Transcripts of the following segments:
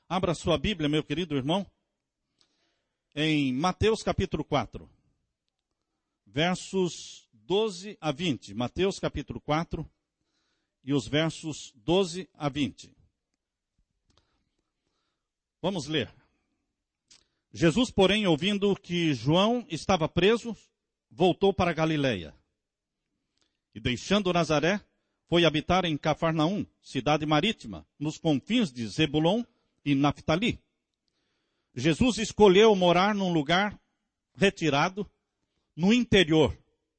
Abra sua Bíblia, meu querido irmão, em Mateus capítulo 4, versos 12 a 20. Mateus capítulo 4 e os versos 12 a 20. Vamos ler. Jesus, porém, ouvindo que João estava preso, voltou para Galiléia. E deixando Nazaré, foi habitar em Cafarnaum, cidade marítima, nos confins de Zebulon e Naftali. Jesus escolheu morar num lugar retirado, no interior.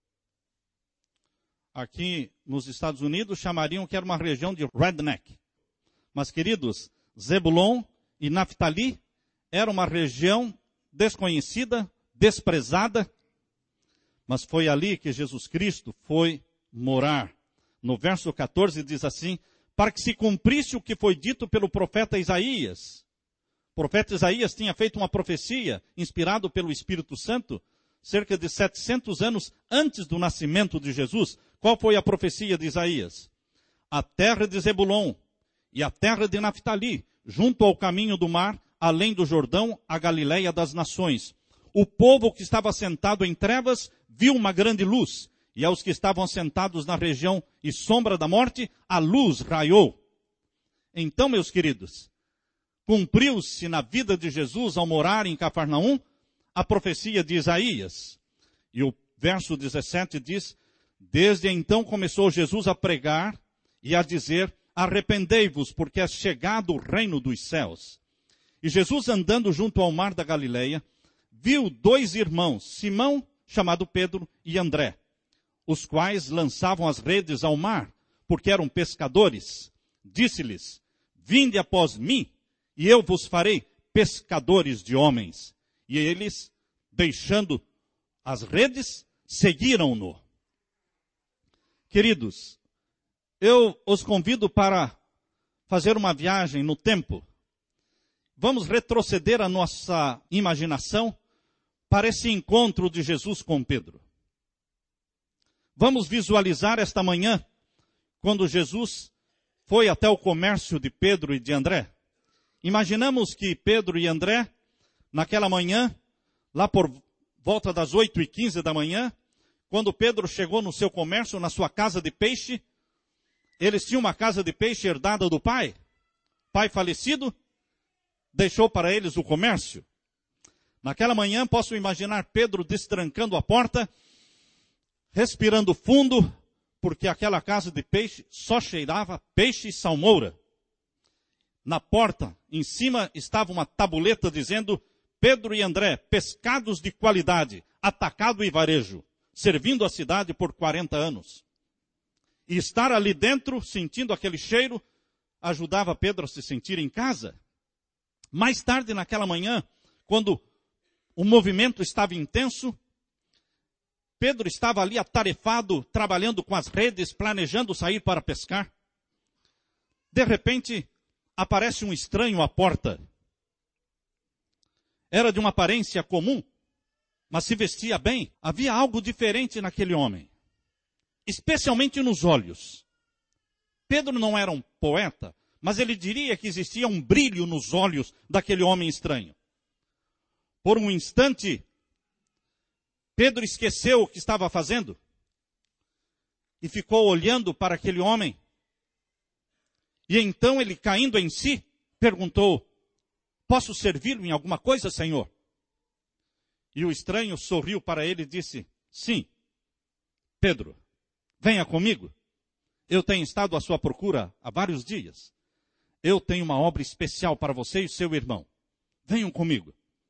Aqui nos Estados Unidos chamariam que era uma região de redneck. Mas, queridos, Zebulon e Naftali era uma região desconhecida, desprezada, mas foi ali que Jesus Cristo foi morar. No verso 14 diz assim: para que se cumprisse o que foi dito pelo profeta Isaías. O profeta Isaías tinha feito uma profecia, inspirado pelo Espírito Santo, cerca de 700 anos antes do nascimento de Jesus. Qual foi a profecia de Isaías? A terra de Zebulon e a terra de Naftali, junto ao caminho do mar, além do Jordão, a Galiléia das nações. O povo que estava sentado em trevas viu uma grande luz, e aos que estavam sentados na região e sombra da morte, a luz raiou. Então, meus queridos, cumpriu-se na vida de Jesus ao morar em Cafarnaum a profecia de Isaías. E o verso 17 diz: desde então começou Jesus a pregar e a dizer: arrependei-vos, porque é chegado o reino dos céus. E Jesus, andando junto ao mar da Galileia, viu dois irmãos, Simão, chamado Pedro, e André, os quais lançavam as redes ao mar, porque eram pescadores. Disse-lhes: vinde após mim, e eu vos farei pescadores de homens. E eles, deixando as redes, seguiram-no. Queridos, eu os convido para fazer uma viagem no tempo. Vamos retroceder a nossa imaginação para esse encontro de Jesus com Pedro. Vamos visualizar esta manhã, quando Jesus foi até o comércio de Pedro e de André. Imaginamos que Pedro e André, naquela manhã, lá por volta das 8h15 da manhã, quando Pedro chegou no seu comércio, na sua casa de peixe, eles tinham uma casa de peixe herdada do pai. Pai falecido, deixou para eles o comércio. Naquela manhã, posso imaginar Pedro destrancando a porta, respirando fundo, porque aquela casa de peixe só cheirava peixe e salmoura. Na porta, em cima, estava uma tabuleta dizendo: Pedro e André, pescados de qualidade, atacado e varejo, servindo a cidade por 40 anos. E estar ali dentro, sentindo aquele cheiro, ajudava Pedro a se sentir em casa. Mais tarde, naquela manhã, quando o movimento estava intenso, Pedro estava ali atarefado, trabalhando com as redes, planejando sair para pescar. De repente, aparece um estranho à porta. Era de uma aparência comum, mas se vestia bem. Havia algo diferente naquele homem, especialmente nos olhos. Pedro não era um poeta, mas ele diria que existia um brilho nos olhos daquele homem estranho. Por um instante, Pedro esqueceu o que estava fazendo e ficou olhando para aquele homem. E então ele, caindo em si, perguntou: posso servi-lo em alguma coisa, Senhor? E o estranho sorriu para ele e disse: sim, Pedro, venha comigo. Eu tenho estado à sua procura há vários dias. Eu tenho uma obra especial para você e seu irmão. Venham comigo.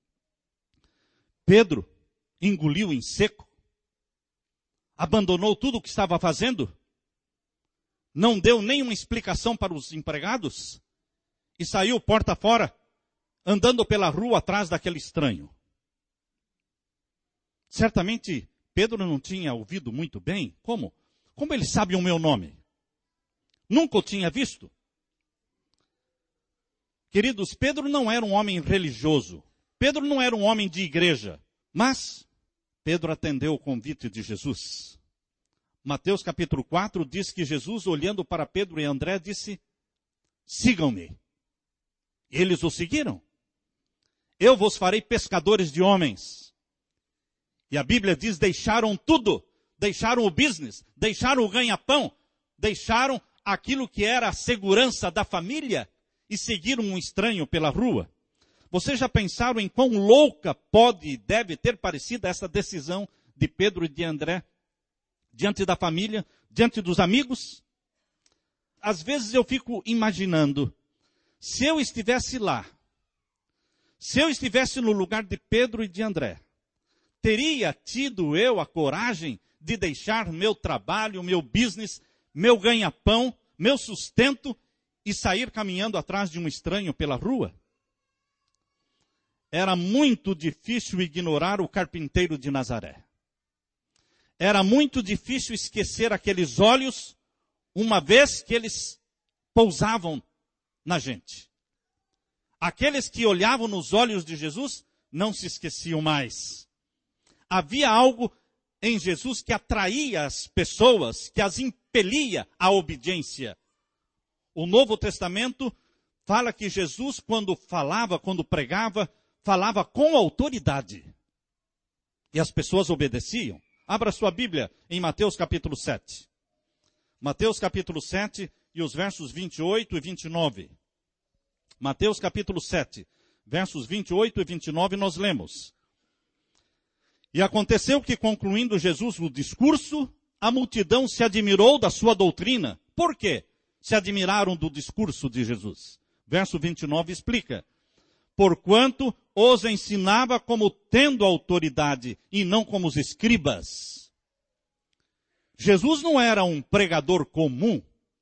Pedro engoliu em seco, abandonou tudo o que estava fazendo, não deu nenhuma explicação para os empregados e saiu porta fora, andando pela rua atrás daquele estranho. Certamente Pedro não tinha ouvido muito bem. Como ele sabe o meu nome? Nunca o tinha visto. Queridos, Pedro não era um homem religioso. Pedro não era um homem de igreja. Mas Pedro atendeu o convite de Jesus. Mateus capítulo 4 diz que Jesus, olhando para Pedro e André, disse: sigam-me. Eles o seguiram. Eu vos farei pescadores de homens. E a Bíblia diz, deixaram tudo. Deixaram o business, deixaram o ganha-pão, deixaram aquilo que era a segurança da família e seguiram um estranho pela rua. Vocês já pensaram em quão louca pode e deve ter parecido essa decisão de Pedro e de André diante da família, diante dos amigos? Às vezes eu fico imaginando, se eu estivesse lá, se eu estivesse no lugar de Pedro e de André, teria tido eu a coragem de deixar meu trabalho, meu business, meu ganha-pão, meu sustento e sair caminhando atrás de um estranho pela rua? Era muito difícil ignorar o carpinteiro de Nazaré. Era muito difícil esquecer aqueles olhos, uma vez que eles pousavam na gente. Aqueles que olhavam nos olhos de Jesus não se esqueciam mais. Havia algo em Jesus que atraía as pessoas, que as impelia à obediência. O Novo Testamento fala que Jesus, quando falava, quando pregava, falava com autoridade. E as pessoas obedeciam. Abra sua Bíblia em Mateus capítulo 7. Mateus capítulo 7 e os versos 28 e 29. Mateus capítulo 7, versos 28 e 29 nós lemos. E aconteceu que, concluindo Jesus o discurso, a multidão se admirou da sua doutrina. Por quê? Se admiraram do discurso de Jesus. Verso 29 explica. Porquanto os ensinava como tendo autoridade e não como os escribas. Jesus não era um pregador comum.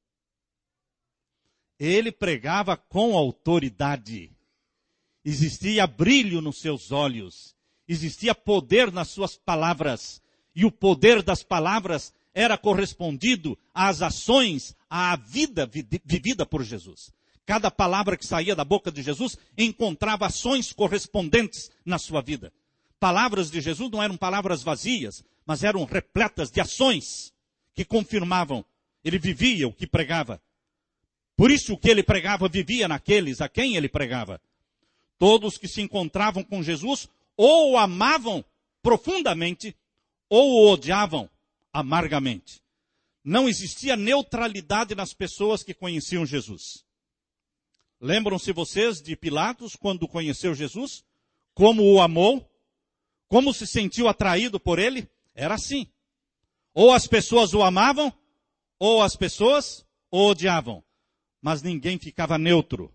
Ele pregava com autoridade. Existia brilho nos seus olhos. Existia poder nas suas palavras. E o poder das palavras era correspondido às ações, à vida vivida por Jesus. Cada palavra que saía da boca de Jesus encontrava ações correspondentes na sua vida. Palavras de Jesus não eram palavras vazias, mas eram repletas de ações que confirmavam. Ele vivia o que pregava. Por isso o que ele pregava vivia naqueles a quem ele pregava. Todos que se encontravam com Jesus ou o amavam profundamente ou o odiavam amargamente. Não existia neutralidade nas pessoas que conheciam Jesus. Lembram-se vocês de Pilatos quando conheceu Jesus? Como o amou? Como se sentiu atraído por ele? Era assim. Ou as pessoas o amavam, ou as pessoas o odiavam. Mas ninguém ficava neutro.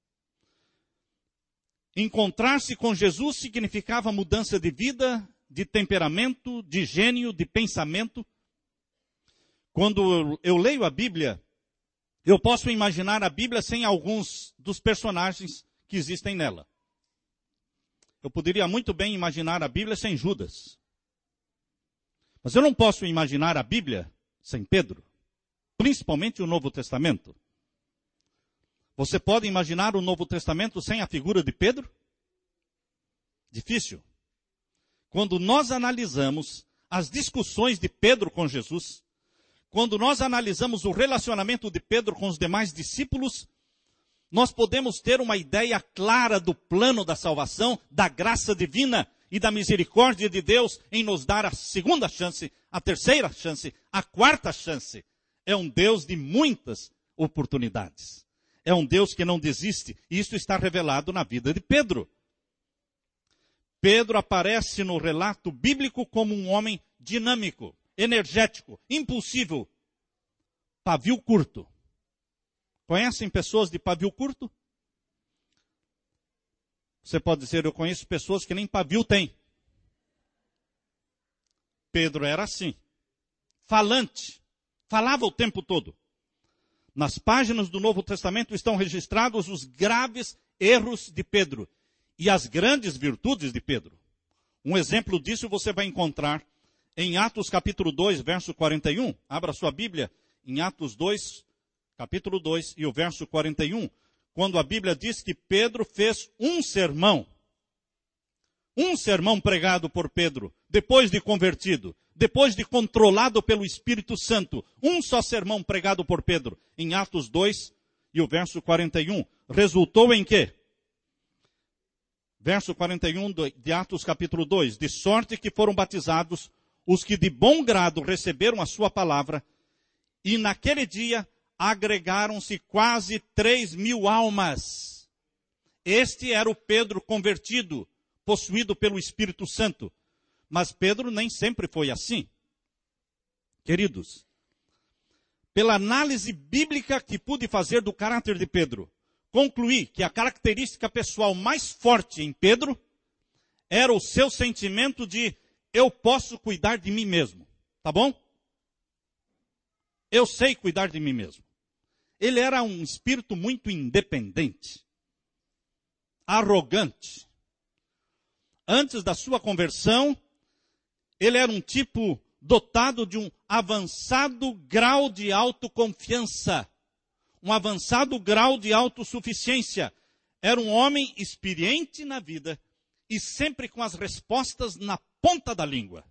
Encontrar-se com Jesus significava mudança de vida, de temperamento, de gênio, de pensamento. Quando eu leio a Bíblia, eu posso imaginar a Bíblia sem alguns dos personagens que existem nela. Eu poderia muito bem imaginar a Bíblia sem Judas. Mas eu não posso imaginar a Bíblia sem Pedro. Principalmente o Novo Testamento. Você pode imaginar o Novo Testamento sem a figura de Pedro? Difícil. Quando nós analisamos as discussões de Pedro com Jesus, quando nós analisamos o relacionamento de Pedro com os demais discípulos, nós podemos ter uma ideia clara do plano da salvação, da graça divina e da misericórdia de Deus em nos dar a segunda chance, a terceira chance, a quarta chance. É um Deus de muitas oportunidades. É um Deus que não desiste. E isso está revelado na vida de Pedro. Pedro aparece no relato bíblico como um homem dinâmico, energético, impulsivo, pavio curto. Conhecem pessoas de pavio curto? Você pode dizer, eu conheço pessoas que nem pavio têm. Pedro era assim, falante, falava o tempo todo. Nas páginas do Novo Testamento estão registrados os graves erros de Pedro e as grandes virtudes de Pedro. Um exemplo disso você vai encontrar em Atos capítulo 2, verso 41. Abra sua Bíblia em Atos 2, capítulo 2 e o verso 41. Quando a Bíblia diz que Pedro fez um sermão pregado por Pedro, depois de convertido, depois de controlado pelo Espírito Santo, um só sermão pregado por Pedro, em Atos 2 e o verso 41, resultou em quê? Verso 41 de Atos capítulo 2. De sorte que foram batizados os que de bom grado receberam a sua palavra, e naquele dia agregaram-se quase 3.000 almas. Este era o Pedro convertido, possuído pelo Espírito Santo. Mas Pedro nem sempre foi assim. Queridos, pela análise bíblica que pude fazer do caráter de Pedro, concluí que a característica pessoal mais forte em Pedro era o seu sentimento de eu posso cuidar de mim mesmo. Tá bom? Eu sei cuidar de mim mesmo. Ele era um espírito muito independente, arrogante. Antes da sua conversão, ele era um tipo dotado de um avançado grau de autoconfiança, um avançado grau de autossuficiência. Era um homem experiente na vida e sempre com as respostas na ponta da língua.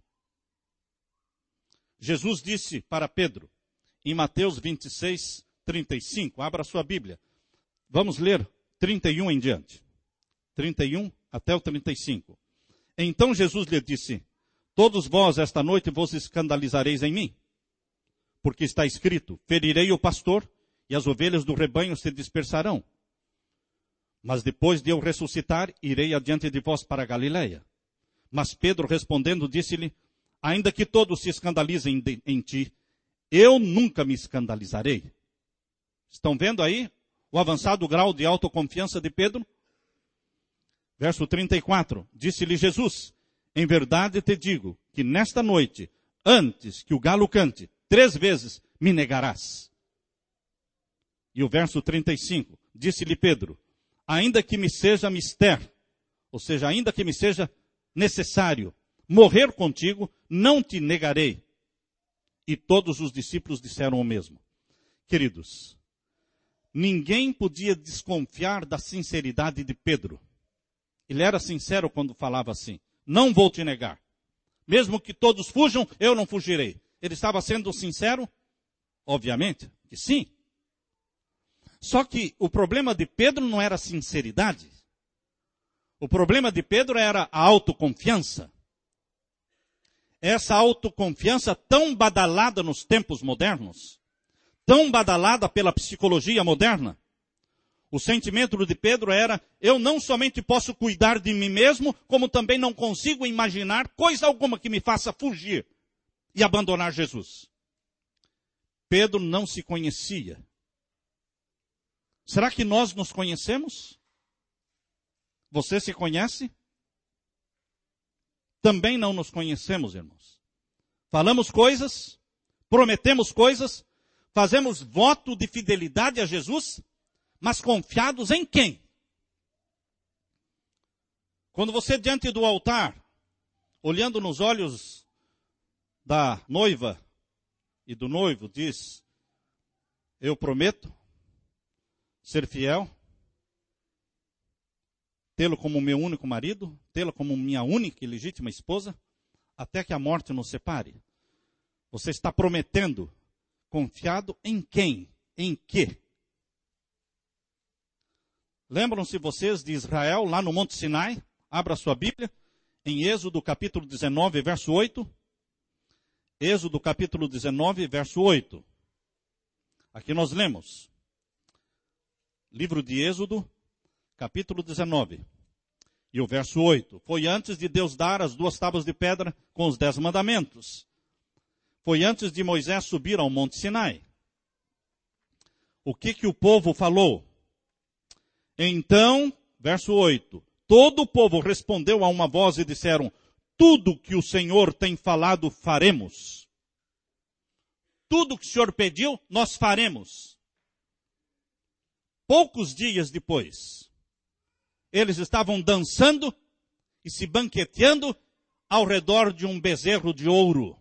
Jesus disse para Pedro, em Mateus 26, 35, abra sua Bíblia. Vamos ler 31 em diante. 31 até o 35. Então Jesus lhe disse, todos vós esta noite vos escandalizareis em mim, porque está escrito, ferirei o pastor e as ovelhas do rebanho se dispersarão. Mas depois de eu ressuscitar, irei adiante de vós para a Galileia. Mas Pedro respondendo disse-lhe, ainda que todos se escandalizem em ti, eu nunca me escandalizarei. Estão vendo aí o avançado grau de autoconfiança de Pedro? Verso 34, disse-lhe Jesus, em verdade te digo que nesta noite, antes que o galo cante, 3 vezes me negarás. E o verso 35, disse-lhe Pedro, ainda que me seja mister, ou seja, ainda que me seja necessário morrer contigo, não te negarei. E todos os discípulos disseram o mesmo. Queridos, ninguém podia desconfiar da sinceridade de Pedro. Ele era sincero quando falava assim, não vou te negar. Mesmo que todos fujam, eu não fugirei. Ele estava sendo sincero? Obviamente que sim. Só que o problema de Pedro não era a sinceridade. O problema de Pedro era a autoconfiança. Essa autoconfiança tão badalada nos tempos modernos, tão badalada pela psicologia moderna. O sentimento de Pedro era, eu não somente posso cuidar de mim mesmo, como também não consigo imaginar coisa alguma que me faça fugir e abandonar Jesus. Pedro não se conhecia. Será que nós nos conhecemos? Você se conhece? Também não nos conhecemos, irmãos. Falamos coisas, prometemos coisas, fazemos voto de fidelidade a Jesus, mas confiados em quem? Quando você diante do altar, olhando nos olhos da noiva e do noivo, diz, eu prometo ser fiel, tê-lo como meu único marido, tê-lo como minha única e legítima esposa, até que a morte nos separe. Você está prometendo, confiado em quem? Em quê? Lembram-se vocês de Israel, lá no Monte Sinai? Abra sua Bíblia, em Êxodo capítulo 19, verso 8. Êxodo capítulo 19, verso 8. Aqui nós lemos. Livro de Êxodo, capítulo 19. E o verso 8. Foi antes de Deus dar as 2 tábuas de pedra com os 10 mandamentos. Foi antes de Moisés subir ao Monte Sinai. O que o povo falou? Então, verso 8, todo o povo respondeu a uma voz e disseram, tudo que o Senhor tem falado, faremos. Tudo que o Senhor pediu, nós faremos. Poucos dias depois, eles estavam dançando e se banqueteando ao redor de um bezerro de ouro.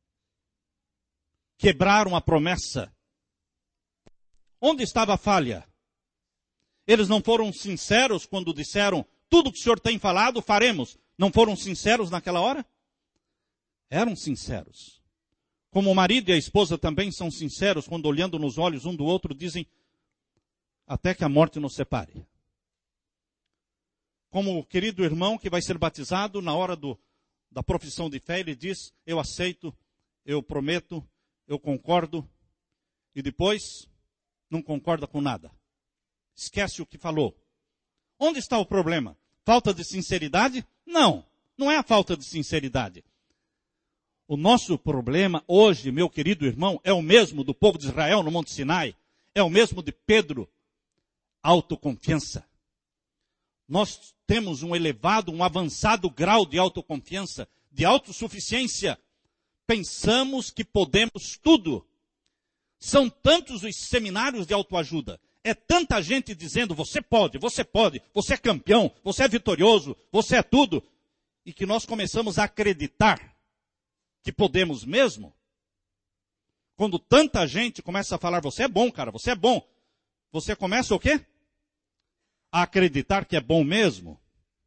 Quebraram a promessa. Onde estava a falha? Eles não foram sinceros quando disseram, tudo que o Senhor tem falado, faremos. Não foram sinceros naquela hora? Eram sinceros. Como o marido e a esposa também são sinceros quando olhando nos olhos um do outro dizem, até que a morte nos separe. como o querido irmão que vai ser batizado, na hora da profissão de fé, ele diz, eu aceito, eu prometo, eu concordo, e depois não concorda com nada. Esquece o que falou. Onde está o problema? Falta de sinceridade? Não, não é a falta de sinceridade. O nosso problema hoje, meu querido irmão, é o mesmo do povo de Israel no Monte Sinai. É o mesmo de Pedro. Autoconfiança. Nós temos um elevado, um avançado grau de autoconfiança, de autossuficiência. Pensamos que podemos tudo. São tantos os seminários de autoajuda. É tanta gente dizendo, você pode, você é campeão, você é vitorioso, você é tudo. E que nós começamos a acreditar que podemos mesmo. Quando tanta gente começa a falar, você é bom, cara, você é bom. Você começa o quê? A acreditar que é bom mesmo.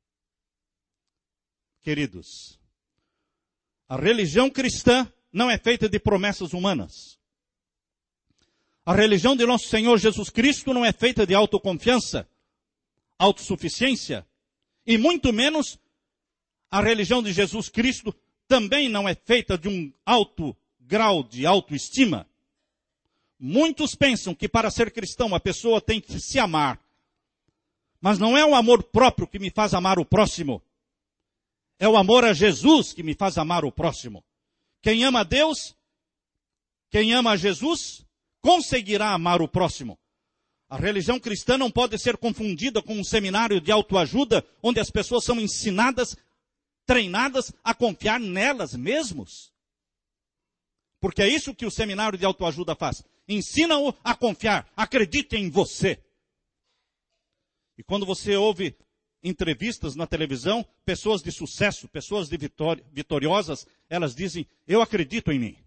Queridos, a religião cristã não é feita de promessas humanas. A religião de nosso Senhor Jesus Cristo não é feita de autoconfiança, autossuficiência, e muito menos a religião de Jesus Cristo também não é feita de um alto grau de autoestima. Muitos pensam que para ser cristão a pessoa tem que se amar. Mas não é o amor próprio que me faz amar o próximo. É o amor a Jesus que me faz amar o próximo. Quem ama a Deus, quem ama a Jesus, conseguirá amar o próximo. A religião cristã não pode ser confundida com um seminário de autoajuda, onde as pessoas são ensinadas, treinadas a confiar nelas mesmos. Porque é isso que o seminário de autoajuda faz. Ensina-o a confiar, acredite em você. E quando você ouve entrevistas na televisão, pessoas de sucesso, pessoas de vitoriosas, elas dizem, eu acredito em mim.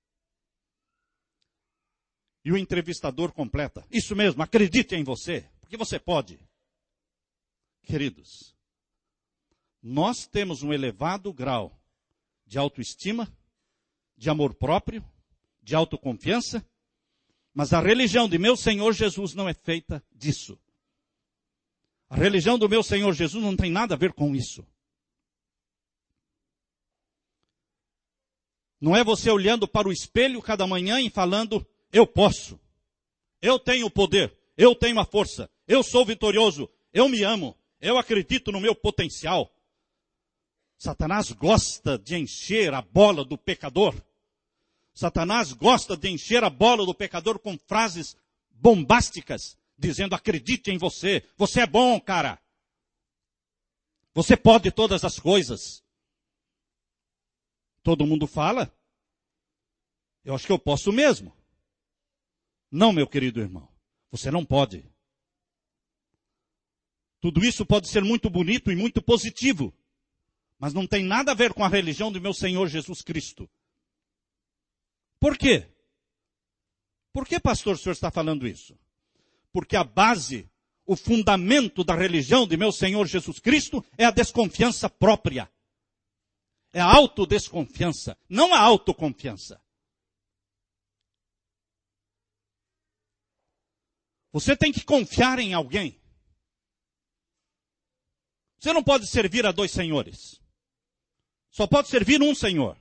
E o entrevistador completa, isso mesmo, acredite em você, porque você pode. Queridos, nós temos um elevado grau de autoestima, de amor próprio, de autoconfiança, mas a religião de meu Senhor Jesus não é feita disso. A religião do meu Senhor Jesus não tem nada a ver com isso. Não é você olhando para o espelho cada manhã e falando, eu posso, eu tenho o poder, eu tenho a força, eu sou vitorioso, eu me amo, eu acredito no meu potencial. Satanás gosta de encher a bola do pecador. Satanás gosta de encher a bola do pecador com frases bombásticas, dizendo, acredite em você, você é bom, cara. Você pode todas as coisas. Todo mundo fala, eu acho que eu posso mesmo. Não, meu querido irmão, você não pode. Tudo isso pode ser muito bonito e muito positivo, mas não tem nada a ver com a religião do meu Senhor Jesus Cristo. Por quê? Por que, pastor, o senhor está falando isso? Porque a base, o fundamento da religião de meu Senhor Jesus Cristo é a desconfiança própria. É a autodesconfiança, não a autoconfiança. Você tem que confiar em alguém. Você não pode servir a dois senhores. Só pode servir um Senhor.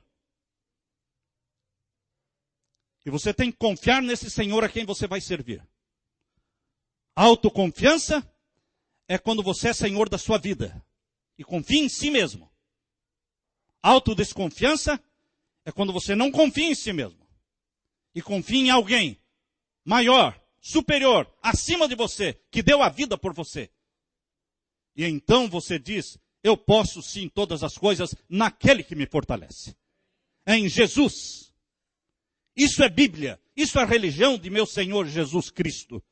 E você tem que confiar nesse Senhor a quem você vai servir. Autoconfiança é quando você é Senhor da sua vida e confia em si mesmo. Autodesconfiança é quando você não confia em si mesmo e confia em alguém maior, superior, acima de você, que deu a vida por você. E então você diz, eu posso sim todas as coisas naquele que me fortalece. É em Jesus. Isso é Bíblia. Isso é a religião de meu Senhor Jesus Cristo.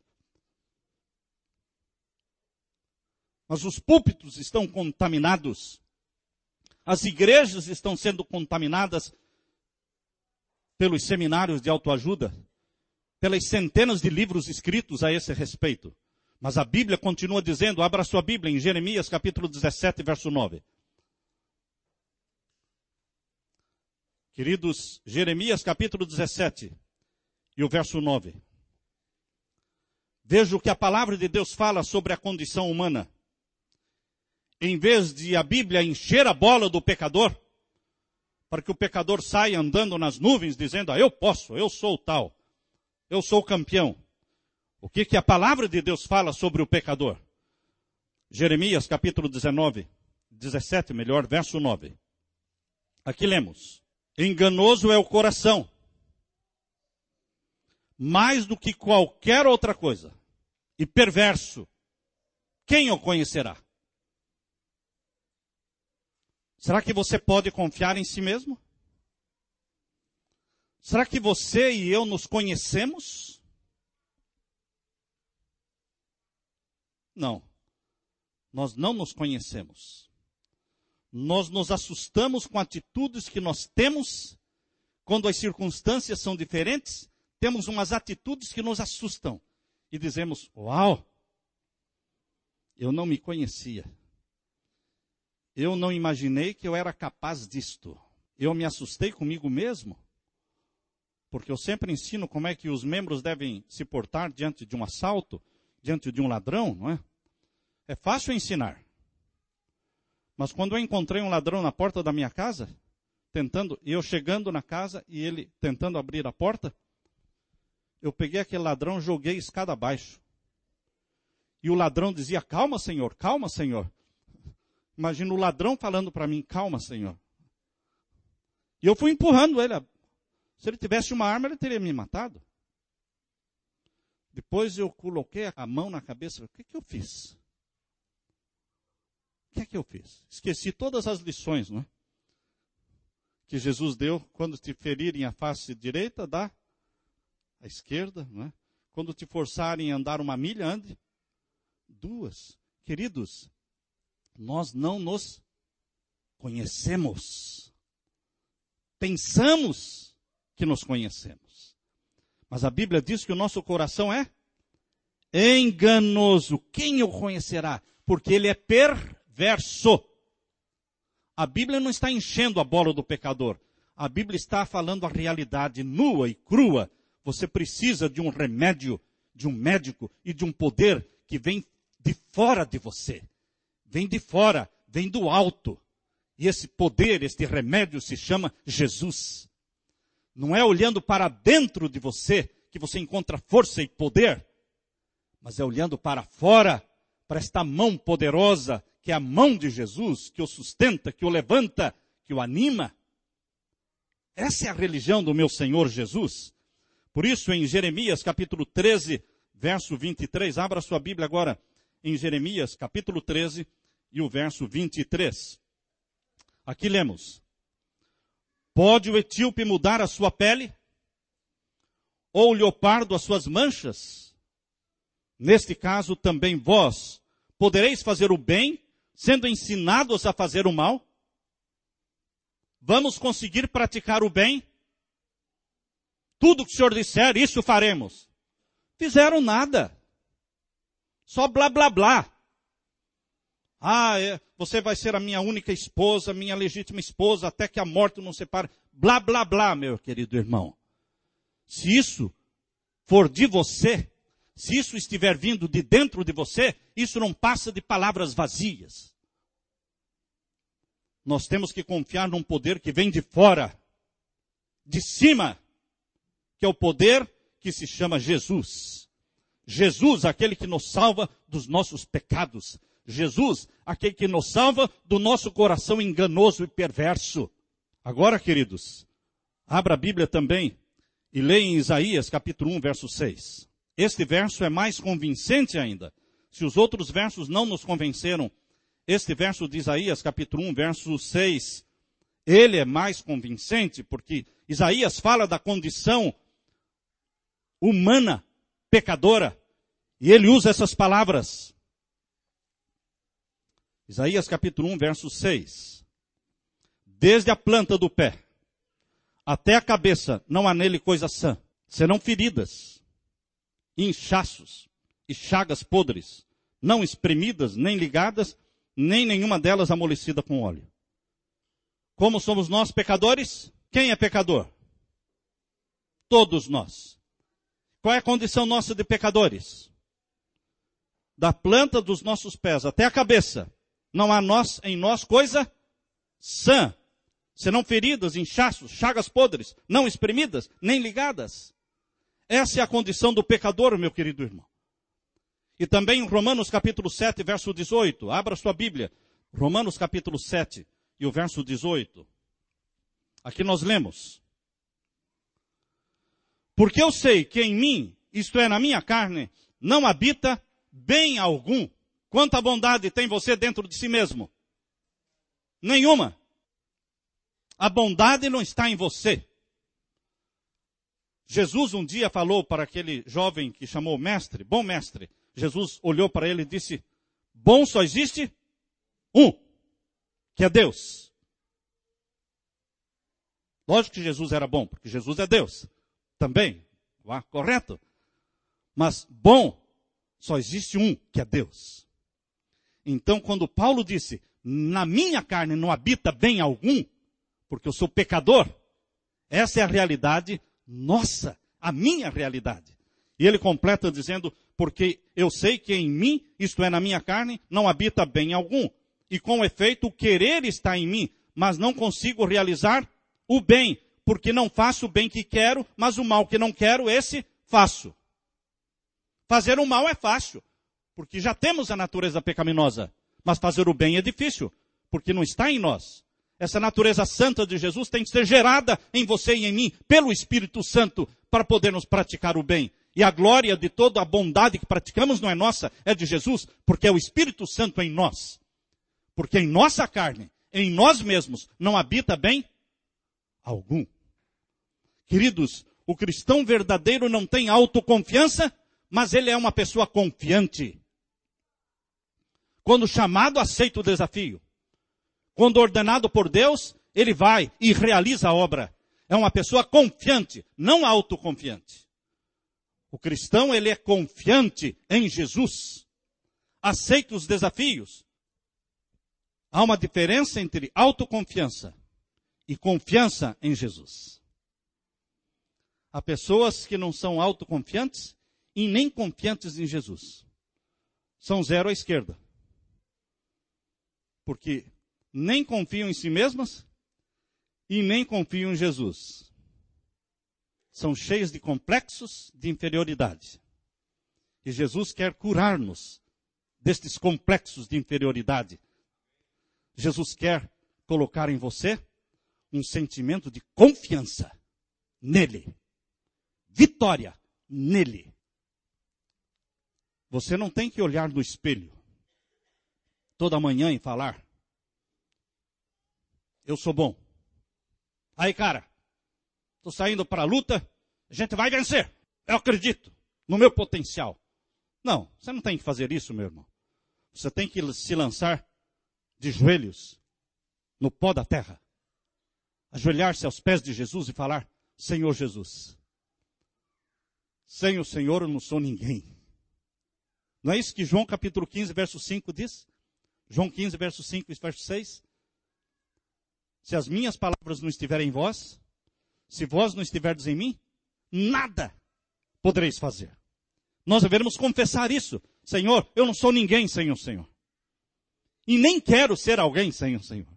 Mas os púlpitos estão contaminados. As igrejas estão sendo contaminadas pelos seminários de autoajuda, pelas centenas de livros escritos a esse respeito. Mas a Bíblia continua dizendo, abra sua Bíblia em Jeremias capítulo 17, verso 9. Queridos, Jeremias capítulo 17 e o verso 9. Veja o que a palavra de Deus fala sobre a condição humana. em vez de a Bíblia encher a bola do pecador, para que o pecador saia andando nas nuvens dizendo, eu posso, eu sou o tal, eu sou o campeão. O que a palavra de Deus fala sobre o pecador? Jeremias capítulo 17, verso 9. Aqui lemos, enganoso é o coração, mais do que qualquer outra coisa, e perverso, quem o conhecerá? Será que você pode confiar em si mesmo? Será que você e eu nos conhecemos? Não. Nós não nos conhecemos. Nós nos assustamos com atitudes que nós temos, quando as circunstâncias são diferentes, temos umas atitudes que nos assustam. E dizemos, uau, eu não me conhecia. Eu não imaginei que eu era capaz disto. Eu me assustei comigo mesmo. Porque eu sempre ensino como é que os membros devem se portar diante de um assalto, diante de um ladrão, não é? É fácil ensinar. Mas quando eu encontrei um ladrão na porta da minha casa, eu chegando na casa e ele tentando abrir a porta, eu peguei aquele ladrão, joguei escada abaixo. E o ladrão dizia, calma, senhor, calma, senhor. Imagina o ladrão falando para mim, calma, senhor. E eu fui empurrando ele. Se ele tivesse uma arma, ele teria me matado. Depois eu coloquei a mão na cabeça. O que eu fiz? O que é que eu fiz? Esqueci todas as lições, não é? Que Jesus deu. Quando te ferirem a face direita, dá a esquerda, não é? Quando te forçarem a andar 1 milha, ande 2. Queridos, nós não nos conhecemos. Pensamos que nos conhecemos. Mas a Bíblia diz que o nosso coração é enganoso. Quem o conhecerá? Porque ele é perverso. A Bíblia não está enchendo a bola do pecador. A Bíblia está falando a realidade nua e crua. Você precisa de um remédio, de um médico e de um poder que vem de fora de você. Vem de fora, vem do alto. E esse poder, este remédio se chama Jesus. Não é olhando para dentro de você que você encontra força e poder, mas é olhando para fora, para esta mão poderosa, que é a mão de Jesus, que o sustenta, que o levanta, que o anima. Essa é a religião do meu Senhor Jesus. Por isso, em Jeremias capítulo 13, verso 23, abra sua Bíblia agora, em Jeremias capítulo 13 e o verso 23. Aqui lemos. Pode o etíope mudar a sua pele? Ou o leopardo as suas manchas? Neste caso também vós podereis fazer o bem, sendo ensinados a fazer o mal? Vamos conseguir praticar o bem? Tudo que o Senhor disser, isso faremos. Fizeram nada. Só blá, blá, blá. Você vai ser a minha única esposa, minha legítima esposa, até que a morte nos separe. Blá, blá, blá, meu querido irmão. Se isso for de você, se isso estiver vindo de dentro de você, isso não passa de palavras vazias. Nós temos que confiar num poder que vem de fora, de cima, que é o poder que se chama Jesus. Jesus, aquele que nos salva dos nossos pecados. Jesus, aquele que nos salva do nosso coração enganoso e perverso. Agora, queridos, abra a Bíblia também e leia em Isaías capítulo 1, verso 6. Este verso é mais convincente ainda. Se os outros versos não nos convenceram, este verso de Isaías capítulo 1, verso 6, ele é mais convincente, porque Isaías fala da condição humana, pecadora, e ele usa essas palavras. Isaías capítulo 1, verso 6. Desde a planta do pé até a cabeça não há nele coisa sã. Serão feridas, inchaços e chagas podres, não espremidas, nem ligadas, nem nenhuma delas amolecida com óleo. Como somos nós pecadores? Quem é pecador? Todos nós. Qual é a condição nossa de pecadores? Da planta dos nossos pés até a cabeça, Não há em nós coisa sã, senão feridas, inchaços, chagas podres, não espremidas, nem ligadas. Essa é a condição do pecador, meu querido irmão. E também em Romanos capítulo 7, verso 18. Abra sua Bíblia. Romanos capítulo 7 e o verso 18. Aqui nós lemos. Porque eu sei que em mim, isto é, na minha carne, não habita bem algum. Quanta bondade tem você dentro de si mesmo? Nenhuma. A bondade não está em você. Jesus um dia falou para aquele jovem que chamou mestre, bom mestre. Jesus olhou para ele e disse, bom só existe um, que é Deus. Lógico que Jesus era bom, porque Jesus é Deus. Também, correto? Mas bom só existe um, que é Deus. Então, quando Paulo disse, na minha carne não habita bem algum, porque eu sou pecador, essa é a realidade nossa, a minha realidade. E ele completa dizendo, porque eu sei que em mim, isto é, na minha carne, não habita bem algum. E com efeito, o querer está em mim, mas não consigo realizar o bem, porque não faço o bem que quero, mas o mal que não quero, esse faço. Fazer o mal é fácil, porque já temos a natureza pecaminosa. Mas fazer o bem é difícil, porque não está em nós. Essa natureza santa de Jesus tem que ser gerada em você e em mim, pelo Espírito Santo, para podermos praticar o bem. E a glória de toda a bondade que praticamos não é nossa, é de Jesus, porque é o Espírito Santo em nós. Porque em nossa carne, em nós mesmos, não habita bem algum. Queridos, o cristão verdadeiro não tem autoconfiança, mas ele é uma pessoa confiante. Quando chamado, aceita o desafio. Quando ordenado por Deus, ele vai e realiza a obra. É uma pessoa confiante, não autoconfiante. O cristão, ele é confiante em Jesus. Aceita os desafios. Há uma diferença entre autoconfiança e confiança em Jesus. Há pessoas que não são autoconfiantes e nem confiantes em Jesus. São zero à esquerda. Porque nem confiam em si mesmas e nem confiam em Jesus. São cheios de complexos de inferioridade. E Jesus quer curar-nos destes complexos de inferioridade. Jesus quer colocar em você um sentimento de confiança nele. Vitória nele. Você não tem que olhar no espelho toda manhã e falar, eu sou bom. Aí, cara, estou saindo para a luta, a gente vai vencer. Eu acredito no meu potencial. Não, você não tem que fazer isso, meu irmão. Você tem que se lançar de joelhos no pó da terra. Ajoelhar-se aos pés de Jesus e falar, Senhor Jesus, sem o Senhor eu não sou ninguém. Não é isso que João capítulo 15, verso 5 diz? João 15, verso 5 e verso 6. Se as minhas palavras não estiverem em vós, se vós não estiverdes em mim, nada podereis fazer. Nós devemos confessar isso. Senhor, eu não sou ninguém sem o Senhor. E nem quero ser alguém sem o Senhor.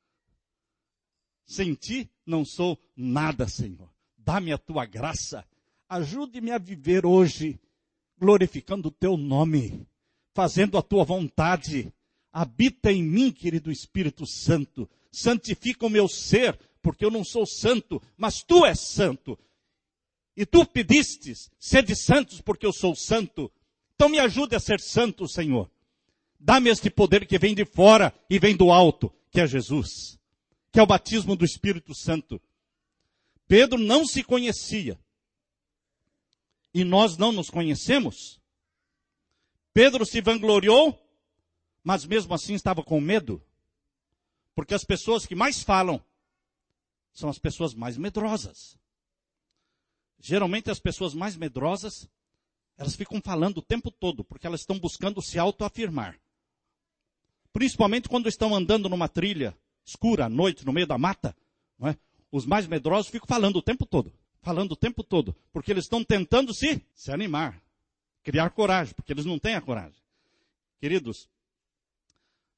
Sem ti não sou nada, Senhor. Dá-me a tua graça. Ajude-me a viver hoje, glorificando o teu nome, fazendo a tua vontade. Habita em mim, querido Espírito Santo. Santifica o meu ser, porque eu não sou santo, mas tu és santo. E tu pedistes, sede santos, porque eu sou santo. Então me ajude a ser santo, Senhor. Dá-me este poder que vem de fora e vem do alto, que é Jesus, que é o batismo do Espírito Santo. Pedro não se conhecia. E nós não nos conhecemos. Pedro se vangloriou, mas mesmo assim estava com medo. Porque as pessoas que mais falam são as pessoas mais medrosas. Geralmente as pessoas mais medrosas, elas ficam falando o tempo todo, porque elas estão buscando se autoafirmar. Principalmente quando estão andando numa trilha escura, à noite, no meio da mata. Não é? Os mais medrosos ficam falando o tempo todo. Porque eles estão tentando se animar, criar coragem, porque eles não têm a coragem. Queridos,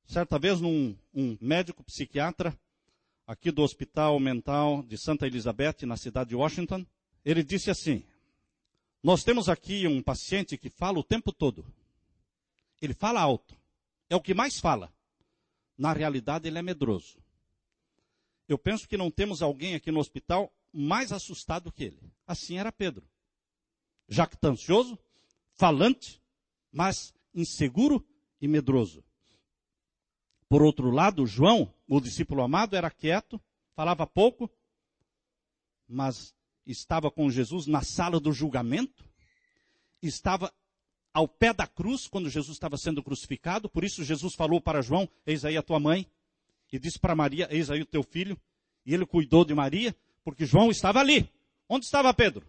Certa vez, um médico psiquiatra, aqui do Hospital Mental de Santa Elizabeth, na cidade de Washington, ele disse assim: nós temos aqui um paciente que fala o tempo todo. Ele fala alto. É o que mais fala. Na realidade, ele é medroso. Eu penso que não temos alguém aqui no hospital mais assustado que ele. Assim era Pedro. Jactancioso, falante, mas inseguro e medroso. Por outro lado, João, o discípulo amado, era quieto, falava pouco, mas estava com Jesus na sala do julgamento, estava ao pé da cruz, quando Jesus estava sendo crucificado. Por isso Jesus falou para João: eis aí a tua mãe, e disse para Maria: eis aí o teu filho. E ele cuidou de Maria, porque João estava ali. Onde estava Pedro?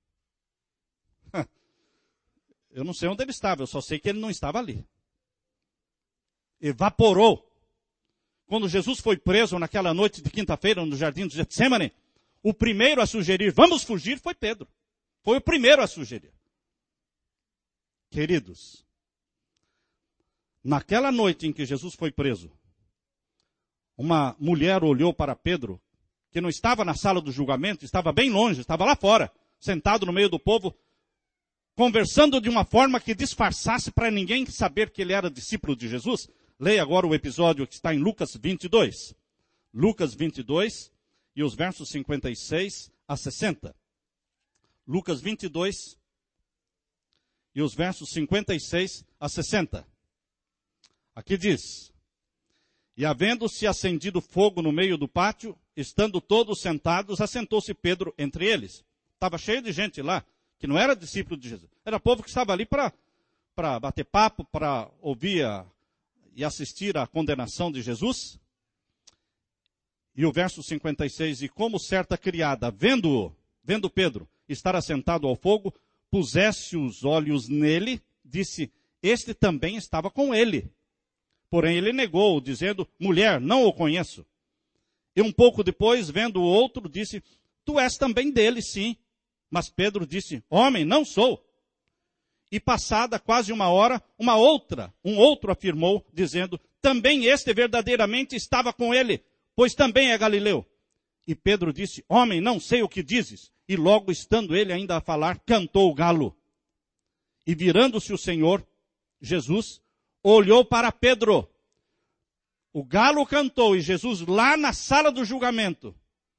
Eu não sei onde ele estava, eu só sei que ele não estava ali. Evaporou. Quando Jesus foi preso naquela noite de quinta-feira no jardim do Getsemane, o primeiro a sugerir: vamos fugir, foi Pedro. Foi o primeiro a sugerir. Queridos, naquela noite em que Jesus foi preso, uma mulher olhou para Pedro, que não estava na sala do julgamento, estava bem longe, estava lá fora, sentado no meio do povo, conversando de uma forma que disfarçasse para ninguém saber que ele era discípulo de Jesus. Leia agora o episódio que está em Lucas 22. Lucas 22 e os versos 56 a 60. Lucas 22 e os versos 56 a 60. Aqui diz: e havendo-se acendido fogo no meio do pátio, estando todos sentados, assentou-se Pedro entre eles. Estava cheio de gente lá, que não era discípulo de Jesus. Era povo que estava ali para bater papo, para ouvir e assistir à condenação de Jesus. E o verso 56, e como certa criada, vendo Pedro estar assentado ao fogo, pusesse os olhos nele, disse: este também estava com ele. Porém ele negou, dizendo: mulher, não o conheço. E um pouco depois, vendo o outro, disse: tu és também dele, sim. Mas Pedro disse: homem, não sou. E passada quase uma hora, um outro afirmou, dizendo: também este verdadeiramente estava com ele, pois também é galileu. E Pedro disse: homem, não sei o que dizes. E logo, estando ele ainda a falar, cantou o galo. E virando-se o Senhor, Jesus, olhou para Pedro. O galo cantou e Jesus, lá na sala do julgamento,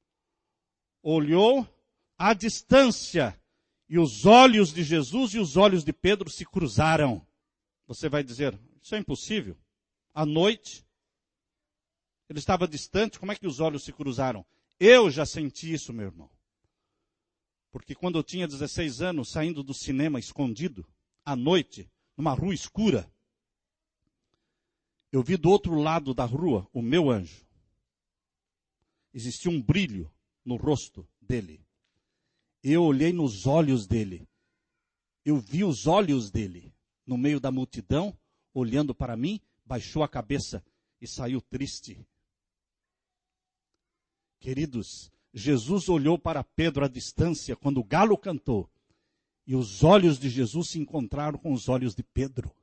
olhou à distância e os olhos de Jesus e os olhos de Pedro se cruzaram. Você vai dizer: isso é impossível. À noite, ele estava distante, como é que os olhos se cruzaram? Eu já senti isso, meu irmão. Porque quando eu tinha 16 anos, saindo do cinema escondido, à noite, numa rua escura, eu vi do outro lado da rua o meu anjo. Existia um brilho no rosto dele. Eu olhei nos olhos dele. Eu vi os olhos dele no meio da multidão, olhando para mim, baixou a cabeça e saiu triste. Queridos, Jesus olhou para Pedro à distância quando o galo cantou, e os olhos de Jesus se encontraram com os olhos de Pedro.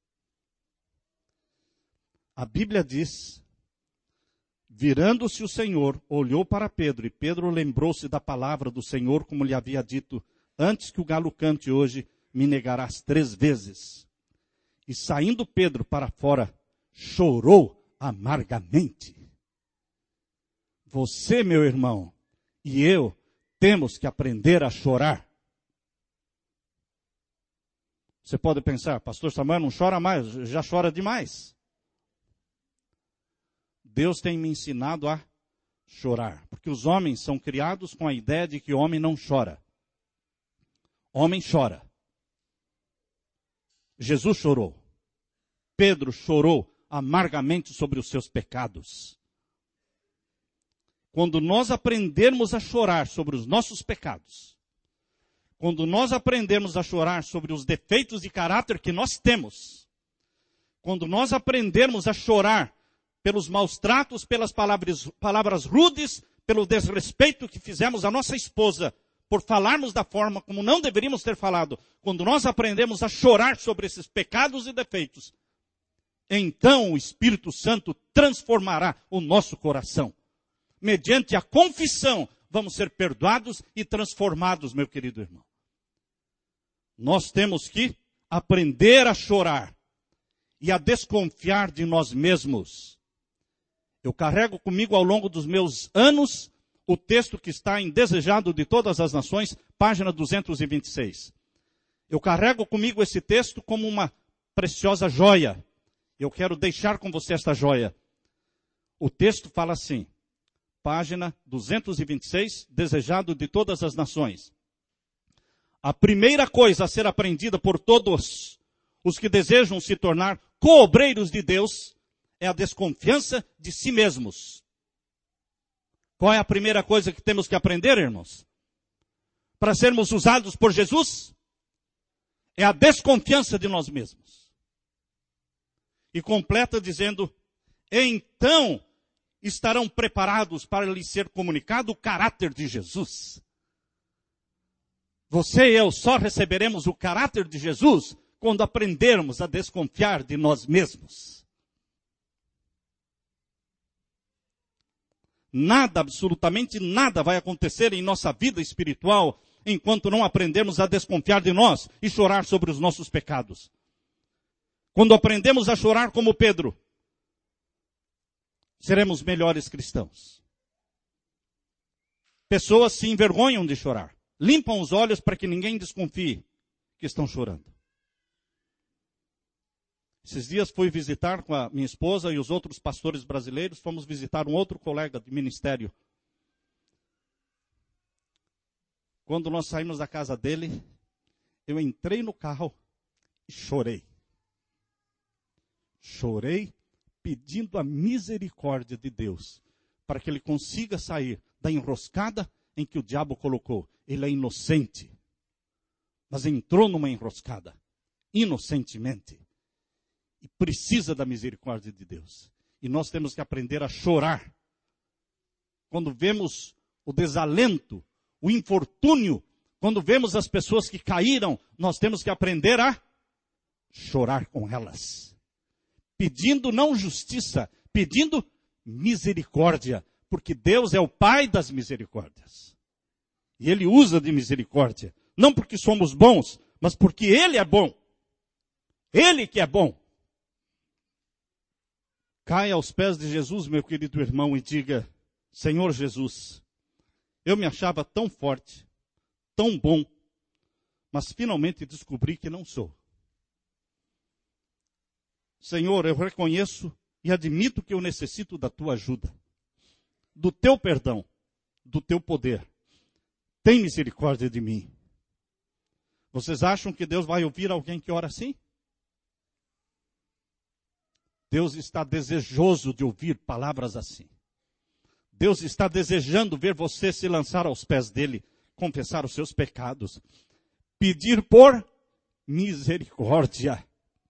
A Bíblia diz: virando-se o Senhor, olhou para Pedro, e Pedro lembrou-se da palavra do Senhor, como lhe havia dito: antes que o galo cante hoje, me negarás 3 vezes. E saindo Pedro para fora, chorou amargamente. Você, meu irmão, e eu temos que aprender a chorar. Você pode pensar: pastor Samuel não chora mais, já chora demais. Deus tem me ensinado a chorar, porque os homens são criados com a ideia de que o homem não chora. Homem chora. Jesus chorou. Pedro chorou amargamente sobre os seus pecados. Quando nós aprendermos a chorar sobre os nossos pecados, quando nós aprendermos a chorar sobre os defeitos de caráter que nós temos, quando nós aprendermos a chorar pelos maus tratos, pelas palavras rudes, pelo desrespeito que fizemos à nossa esposa, por falarmos da forma como não deveríamos ter falado, quando nós aprendemos a chorar sobre esses pecados e defeitos, então o Espírito Santo transformará o nosso coração. Mediante a confissão, vamos ser perdoados e transformados, meu querido irmão. Nós temos que aprender a chorar e a desconfiar de nós mesmos. Eu carrego comigo ao longo dos meus anos o texto que está em Desejado de Todas as Nações, página 226. Eu carrego comigo esse texto como uma preciosa joia. Eu quero deixar com você esta joia. O texto fala assim, página 226, Desejado de Todas as Nações. A primeira coisa a ser aprendida por todos os que desejam se tornar co-obreiros de Deus é a desconfiança de si mesmos. Qual é a primeira coisa que temos que aprender, irmãos? Para sermos usados por Jesus? É a desconfiança de nós mesmos. E completa dizendo, então estarão preparados para lhes ser comunicado o caráter de Jesus. Você e eu só receberemos o caráter de Jesus quando aprendermos a desconfiar de nós mesmos. Nada, absolutamente nada vai acontecer em nossa vida espiritual enquanto não aprendermos a desconfiar de nós e chorar sobre os nossos pecados. Quando aprendemos a chorar como Pedro, seremos melhores cristãos. Pessoas se envergonham de chorar. Limpam os olhos para que ninguém desconfie que estão chorando. Esses dias fui visitar com a minha esposa e os outros pastores brasileiros, fomos visitar um outro colega de ministério. Quando nós saímos da casa dele, eu entrei no carro e chorei. Chorei pedindo a misericórdia de Deus para que ele consiga sair da enroscada em que o diabo colocou. Ele é inocente, mas entrou numa enroscada, inocentemente, e precisa da misericórdia de Deus. E nós temos que aprender a chorar. Quando vemos o desalento, o infortúnio, quando vemos as pessoas que caíram, nós temos que aprender a chorar com elas. Pedindo não justiça, pedindo misericórdia, porque Deus é o Pai das misericórdias. E Ele usa de misericórdia, não porque somos bons, mas porque Ele é bom. Ele que é bom. Caia aos pés de Jesus, meu querido irmão, e diga, Senhor Jesus, eu me achava tão forte, tão bom, mas finalmente descobri que não sou. Senhor, eu reconheço e admito que eu necessito da tua ajuda, do teu perdão, do teu poder. Tem misericórdia de mim. Vocês acham que Deus vai ouvir alguém que ora assim? Deus está desejoso de ouvir palavras assim. Deus está desejando ver você se lançar aos pés dele, confessar os seus pecados, pedir por misericórdia.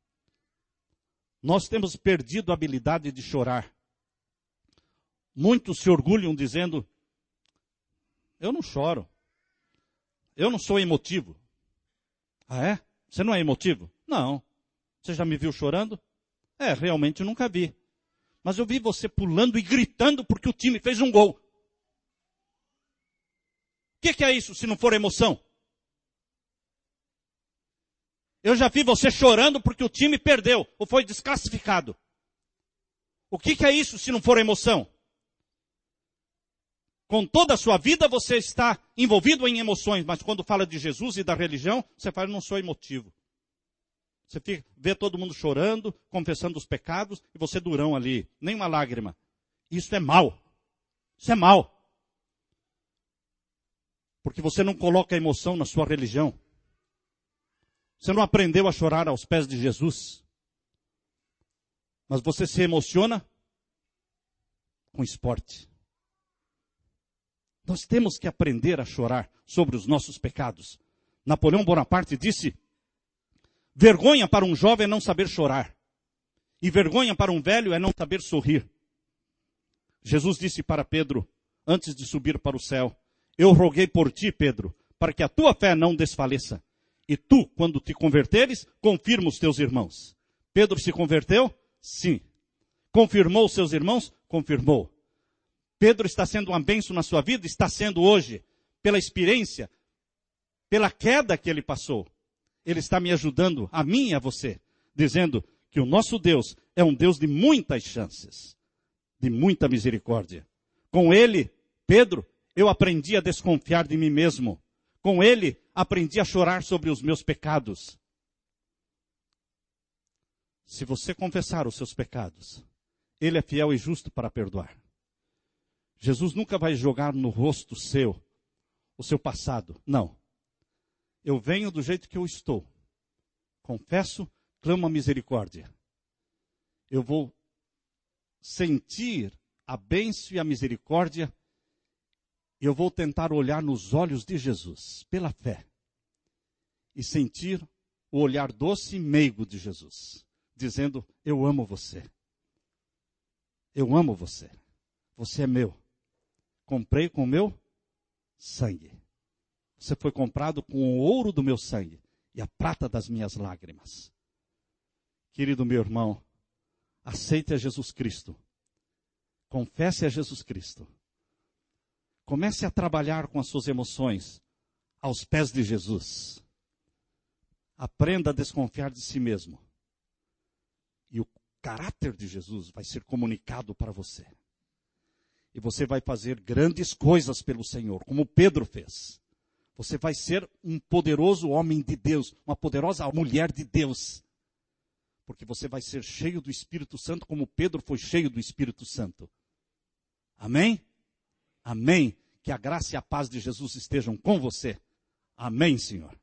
Nós temos perdido a habilidade de chorar. Muitos se orgulham dizendo, eu não choro, eu não sou emotivo. Ah, é? Você não é emotivo? Não. Você já me viu chorando? É, realmente eu nunca vi. Mas eu vi você pulando e gritando porque o time fez um gol. O que é isso se não for emoção? Eu já vi você chorando porque o time perdeu ou foi desclassificado. O que é isso se não for emoção? Com toda a sua vida você está envolvido em emoções, mas quando fala de Jesus e da religião, você fala, eu não sou emotivo. Você vê todo mundo chorando, confessando os pecados, e você durão ali, nem uma lágrima. Isso é mal. Isso é mal. Porque você não coloca emoção na sua religião. Você não aprendeu a chorar aos pés de Jesus. Mas você se emociona com esporte. Nós temos que aprender a chorar sobre os nossos pecados. Napoleão Bonaparte disse, vergonha para um jovem é não saber chorar. E vergonha para um velho é não saber sorrir. Jesus disse para Pedro, antes de subir para o céu, eu roguei por ti, Pedro, para que a tua fé não desfaleça. E tu, quando te converteres, confirma os teus irmãos. Pedro se converteu? Sim. Confirmou seus irmãos? Confirmou. Pedro está sendo uma bênção na sua vida? Está sendo hoje. Pela experiência, pela queda que ele passou. Ele está me ajudando, a mim e a você, dizendo que o nosso Deus é um Deus de muitas chances, de muita misericórdia. Com ele, Pedro, eu aprendi a desconfiar de mim mesmo. Com ele, aprendi a chorar sobre os meus pecados. Se você confessar os seus pecados, ele é fiel e justo para perdoar. Jesus nunca vai jogar no rosto seu o seu passado. Não. Eu venho do jeito que eu estou. Confesso, clamo a misericórdia. Eu vou sentir a bênção e a misericórdia. Eu vou tentar olhar nos olhos de Jesus, pela fé. E sentir o olhar doce e meigo de Jesus. Dizendo, eu amo você. Eu amo você. Você é meu. Comprei com o meu sangue. Você foi comprado com o ouro do meu sangue e a prata das minhas lágrimas. Querido meu irmão, aceite a Jesus Cristo. Confesse a Jesus Cristo. Comece a trabalhar com as suas emoções aos pés de Jesus. Aprenda a desconfiar de si mesmo. E o caráter de Jesus vai ser comunicado para você. E você vai fazer grandes coisas pelo Senhor, como Pedro fez. Você vai ser um poderoso homem de Deus, uma poderosa mulher de Deus. Porque você vai ser cheio do Espírito Santo, como Pedro foi cheio do Espírito Santo. Amém? Amém. Que a graça e a paz de Jesus estejam com você. Amém, Senhor.